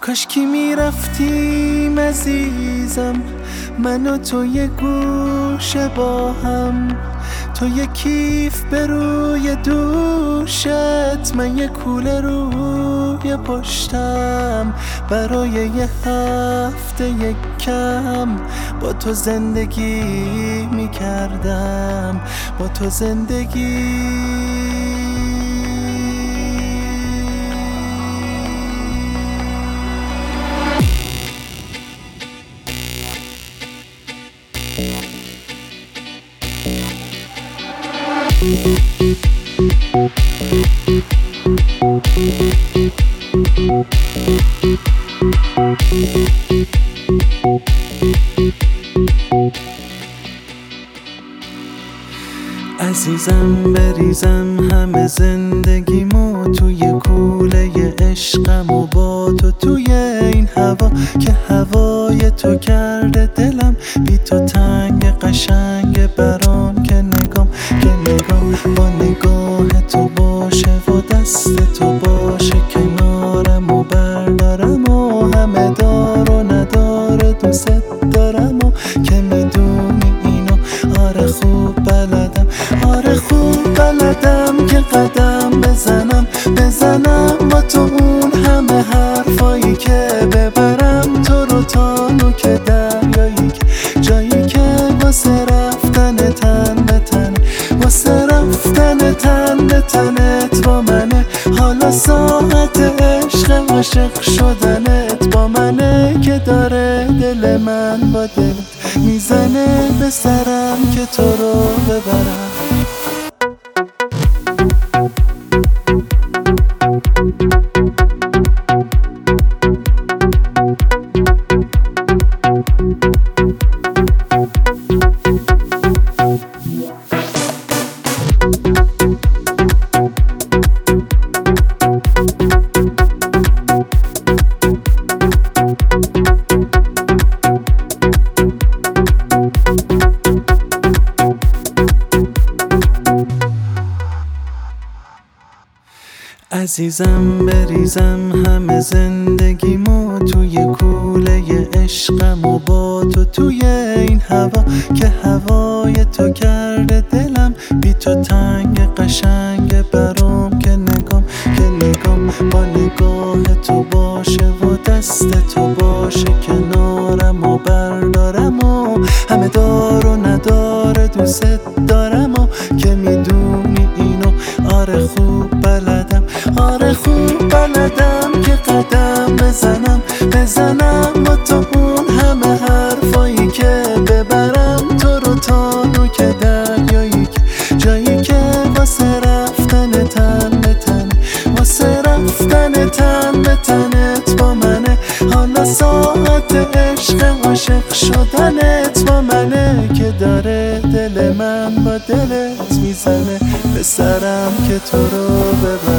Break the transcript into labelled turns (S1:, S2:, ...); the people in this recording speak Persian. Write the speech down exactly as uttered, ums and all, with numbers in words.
S1: کاش کی میرفتیم عزیزم، من و تو یه گوشه با هم، تو یه کیف به روی دوشت، من یه کوله روی پشتم، برای یه هفته یک کم با تو زندگی میکردم، با تو زندگی. عزیزم بریزم همه زندگیمو توی کوله عشقم و با تو توی این هوا که هوای تو کرده دلم بی تو تنگ قشنگ برام که نگام که نگام با نگاه تو باشه و دست تو باشه کنارم و بردارم و همه دار و نداره دوست دارم و که میدونی اینو آره خوب بلدم، آره خوب بلدم که قدم بزنم بزنم با تو اون همه حرفایی که ببرم تو رو تا نوک دریایی که جایی که واسه رفتن تن به تن، واسه رفتن تن به تنت با منه، حالا ساعت عشق عاشق شدنت با منه که داره دل من با دلت میزنه به سرم که تو رو ببرم. عزیزم بریزم همه زندگیمو توی کوله عشقم و با تو توی این هوا که هوای تو کرده دلم بی تو تنگ قشنگ برام که نگام که نگام با نگاه تو باشه و دست تو باشه کنارم و بردارم و همه دار و نداره دوست دارم و که میدونی اینو آره خوب بلدم، آره خوب بلدم که قدم بزنم بزنم با تو اون همه حرفایی که ببرم تو رو تا نوک دریایی که جایی که واسه رفتن تن به تن، واسه رفتن تن به تنت با منه، حالا ساعت عشق عاشق شدنت با منه که داره دل من با دلت میزنه به سرم که تو رو ببرم.